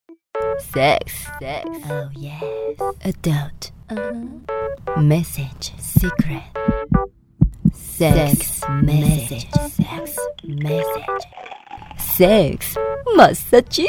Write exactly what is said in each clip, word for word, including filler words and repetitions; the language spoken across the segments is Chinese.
Sex, sex, oh yes. Adult, uh-huh. Message, secret. Sex, message, sex, message. Sex, massage.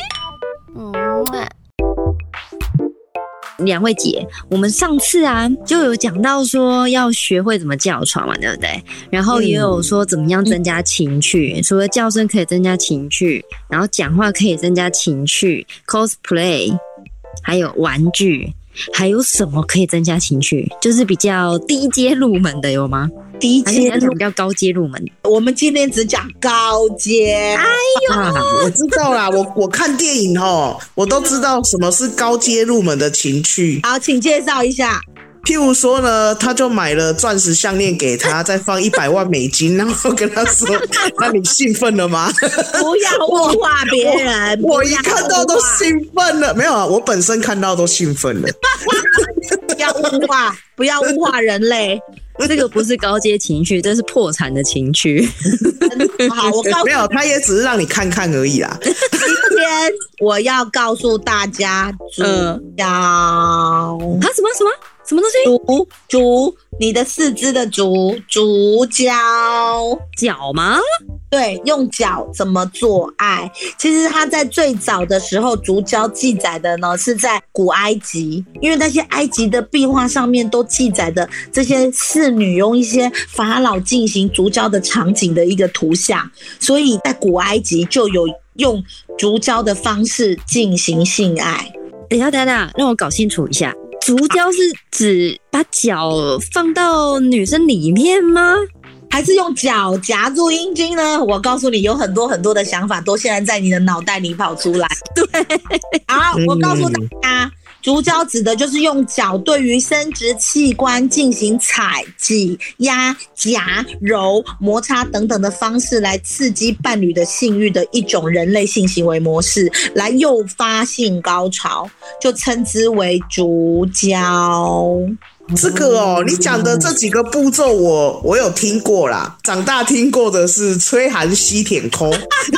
两位姐，我们上次啊就有讲到说要学会怎么叫床嘛，对不对？然后也有说怎么样增加情趣，嗯、除了叫声可以增加情趣，然后讲话可以增加情趣 ，cosplay， 还有玩具，还有什么可以增加情趣？就是比较低阶入门的有吗？ 低阶还是比较高阶入门？ 我们今天只讲高阶。 哎呦， 啊、我知道啦，我我看电影哦，我都知道什么是高阶入门的情趣。 好，请介绍一下。 譬如说呢，他就买了钻石项链给他，再放一百万美金，然后跟他说：“那你兴奋了吗？” 不要物化别人我，我一看到都兴奋了。没有啊，我本身看到都兴奋了。 不要物化，不要物化人类。 这个不是高阶情趣，这是破产的情趣。 好，我告诉你， 没有，他也只是让你看看而已啦。 今天我要告诉大家，主角啊， 什么什么什么东西？ 竹竹，你的四肢的竹，竹胶脚吗？ 对，用脚怎么做爱？其实它在最早的时候，竹胶记载的呢是在古埃及，因为那些埃及的壁画上面都记载的这些侍女用一些法老进行竹胶的场景的一个图像，所以在古埃及就有用竹胶的方式进行性爱。 等一下，等一下，让我搞清楚一下，竹胶是指把脚放到女生里面吗？ 还是用脚夹住阴茎呢？我告诉你，有很多很多的想法都现在在你的脑袋里跑出来。 对， 好，我告诉大家，竹胶指的就是用脚对于生殖器官进行踩、挤、压、夹、揉、摩擦等等的方式来刺激伴侣的性欲的一种人类性行为模式，来诱发性高潮，就称之为竹胶。 这个哦，你讲的这几个步骤我我有听过啦，长大听过的是吹寒吸舔抠，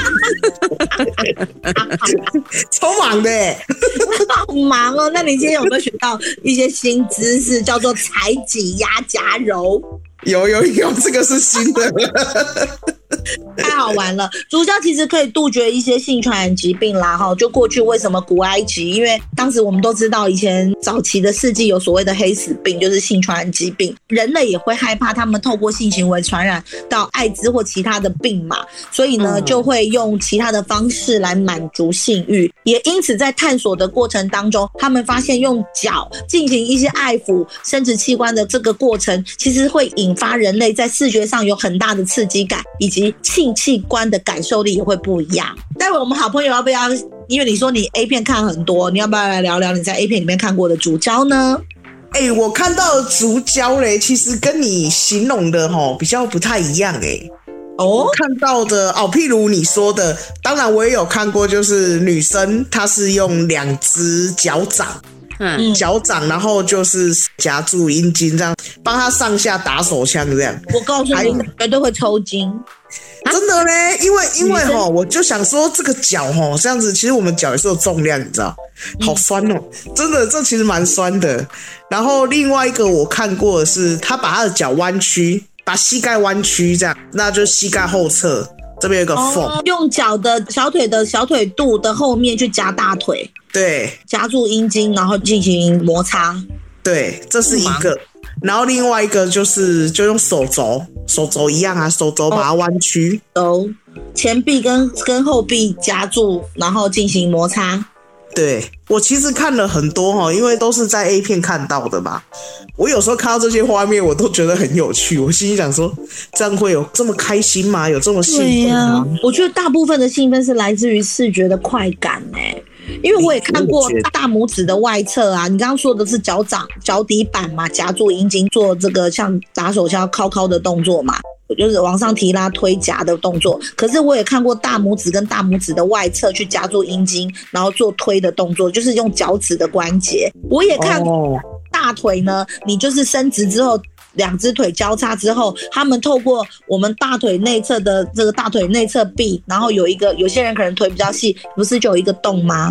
超忙的耶， 好忙哦。那你今天有没有学到一些新知识，叫做踩、挤、压、夹、揉？ 有有有，这个是新的。 太好玩了，竹胶其实可以杜绝一些性传染疾病啦哈。就过去为什么古埃及，因为当时我们都知道以前早期的世纪有所谓的黑死病，就是性传染疾病，人类也会害怕他们透过性行为传染到艾滋或其他的病嘛，所以呢就会用其他的方式来满足性欲。也因此在探索的过程当中，他们发现用脚进行一些爱抚生殖器官的这个过程，其实会引发人类在视觉上有很大的刺激感，以及性器官的感受力也会不一样。待会我们好朋友要不要，因为你说你 A 片看很多，你要不要来聊聊你在 A 片里面看过的竹胶呢？ 哎、欸，我看到的竹胶嘞，其实跟你形容的齁比较不太一样哎、欸。哦，我看到的哦，譬如你说的，当然我也有看过，就是女生她是用两只脚掌。嗯，脚掌，然后就是夹住阴茎，这样帮他上下打手枪，这样。 我告诉你，绝对会抽筋。 真的嘞，因为因为齁，我就想说这个脚齁这样子，其实我们脚也是有重量，你知道，好酸哦，真的，这其实蛮酸的。然后另外一个我看过的是，他把他的脚弯曲，把膝盖弯曲，这样，那就是膝盖后侧这边有个缝、哦， 用脚的小腿的小腿肚的后面去夹大腿。 对， 夹住阴茎，然后进行摩擦。 对，这是一个。然后另外一个就是就用手肘，手肘一样啊，手肘把它弯曲， 手前臂跟跟后臂夹住，然后进行摩擦。 对，我其实看了很多齁，因为都是在 A 片看到的嘛。我有时候看到这些画面，我都觉得很有趣。我心里想说，这样会有这么开心吗？有这么兴奋吗？ 对啊，我觉得大部分的兴奋是来自于视觉的快感欸。因为我也看过大拇指的外侧啊，你刚刚说的是脚掌、脚底板嘛，夹住阴茎做这个像打手枪敲敲的动作嘛，就是往上提拉推夹的动作。可是我也看过大拇指跟大拇指的外侧去夹住阴茎，然后做推的动作，就是用脚趾的关节。我也看过大腿呢，你就是伸直之后。两只腿交叉之后，他们透过我们大腿内侧的这个大腿内侧壁，然后有一个有些人可能腿比较细，不是就有一个洞吗？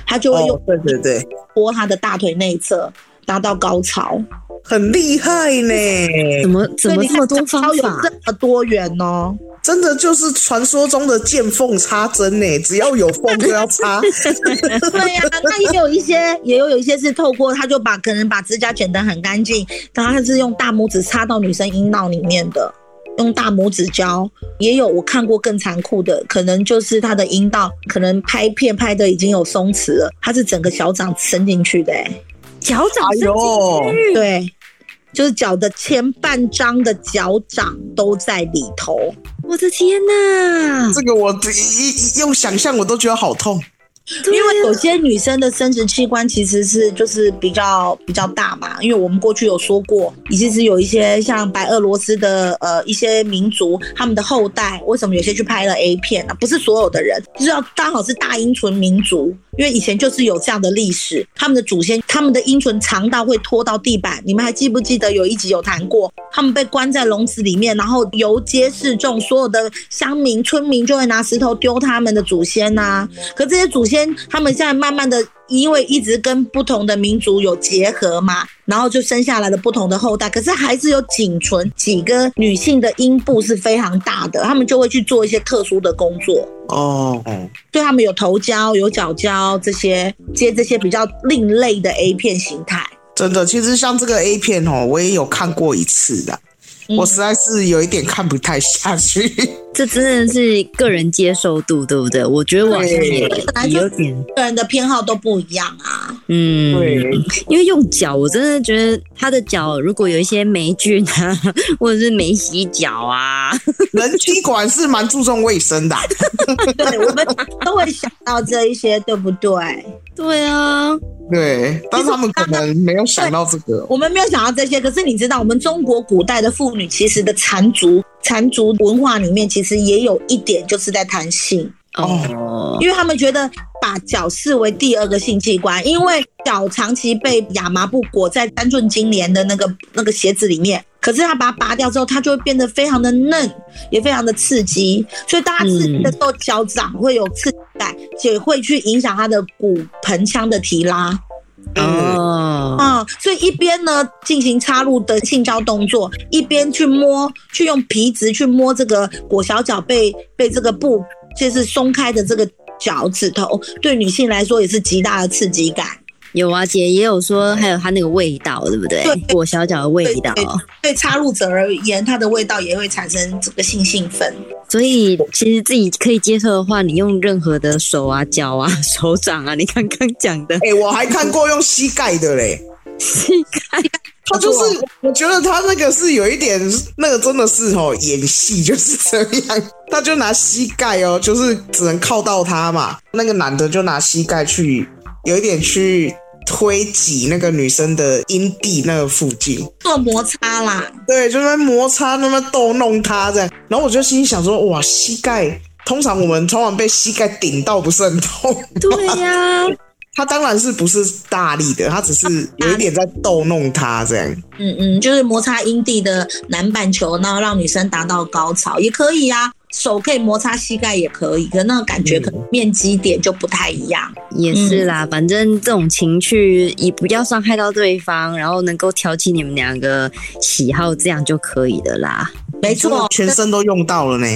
他就会用、 哦、对对对， 拨他的大腿内侧达到高潮， 很厉害呢。 怎么怎么这么多方法？ 有这么多元哦。 真的就是传说中的见缝插针呢，只要有缝就要插。 对呀、啊，那也有一些，也有一些是透过他就把可能把指甲剪得很干净，然后他是用大拇指插到女生阴道里面的，用大拇指胶。也有我看过更残酷的，可能就是他的阴道可能拍片拍的已经有松弛了，他是整个脚掌伸进去的、欸， 脚掌伸进去， 对。就是脚的前半张的脚掌都在里头， 我的天哪！ 这个我一用想象我都觉得好痛。 因为有些女生的生殖器官其实是就是比较比较大嘛，因为我们过去有说过，其实有一些像白俄罗斯的呃一些民族，他们的后代为什么有些去拍了 A 片呢、啊？不是所有的人，就是要刚好是大阴唇民族，因为以前就是有这样的历史，他们的祖先他们的阴唇长到会拖到地板。你们还记不记得有一集有谈过，他们被关在笼子里面，然后游街示众，所有的乡民村民就会拿石头丢他们的祖先啊。可这些祖先他们现在慢慢的因为一直跟不同的民族有结合嘛，然后就生下来了不同的后代，可是还是有仅存几个女性的阴部是非常大的，他们就会去做一些特殊的工作哦， 对，他们有头胶有脚胶，这些接这些比较另类的 A 片形态。 真的，其实像这个 A 片哦，我也有看过一次的，我实在是有一点看不太下去。 这真的是个人接受度，对不对？我觉得我好像也有点， 个人的偏好都不一样啊。 嗯， 对， 因为用脚，我真的觉得他的脚如果有一些霉菌啊，或者是没洗脚啊， 人体管是蛮注重卫生的、啊。 对，我们都会想到这一些，对不对？ 对啊， 对，但是他们可能没有想到这个。 我们没有想到这些，可是你知道，我们中国古代的妇女其实的缠足缠足文化里面，其实也有一点就是在谈性哦，因为他们觉得把脚视为第二个性器官，因为脚长期被亚麻布裹在三寸金莲的那个那个鞋子里面。可是他把它拔掉之后，它就会变得非常的嫩，也非常的刺激，所以大家刺激的时候，脚掌会有刺激感，也会去影响它的骨盆腔的提拉。 哦， 啊、嗯，所以一边呢进行插入的性交动作，一边去摸，去用皮质去摸这个裹小脚被被这个布就是松开的这个脚趾头，对女性来说也是极大的刺激感。 有啊，姐也有说，还有它那个味道，对不对？ 对， 裹小脚的味道。 对， 对， 对插入者而言，它的味道也会产生这个性兴奋。 所以其实自己可以接受的话，你用任何的手啊、脚啊、手掌啊，你刚刚讲的。 哎、欸，我还看过用膝盖的嘞。 膝盖。 他就是，我觉得他那个是有一点，那个真的是哦，演戏就是这样。他就拿膝盖哦，就是只能靠到他嘛。那个男的就拿膝盖去，有一点去推挤那个女生的阴蒂那个附近， 做摩擦啦。 对，就在摩擦，那么逗弄他这样。然后我就心里想说，哇，膝盖，通常我们通常被膝盖顶到不是很痛。 对呀、啊。 他当然是不是大力的，他只是有一点在逗弄他这样。 嗯嗯，就是摩擦阴蒂的南半球，然后让女生达到高潮也可以啊。手可以摩擦膝盖也可以，可是那个感觉可能面积点就不太一样。 也是啦，嗯、反正这种情趣以不要伤害到对方，然后能够挑起你们两个喜好，这样就可以了啦。 没错， 全身都用到了呢。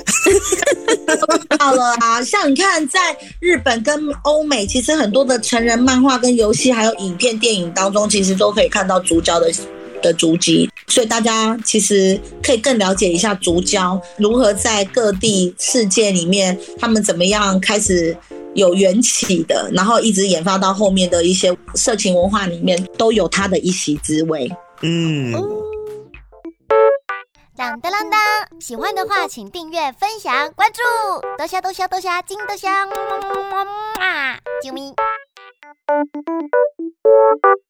到了啊！像你看，在日本跟欧美，其实很多的成人漫画、跟游戏，还有影片、电影当中，其实都可以看到足交的的足迹。所以大家其实可以更了解一下足交如何在各地世界里面，他们怎么样开始有缘起的，然后一直演发到后面的一些色情文化里面，都有它的一席之位。嗯。 当当当当！喜欢的话，请订阅、分享、关注，多虾多虾多虾，金多虾，么么么么么啊！啾咪。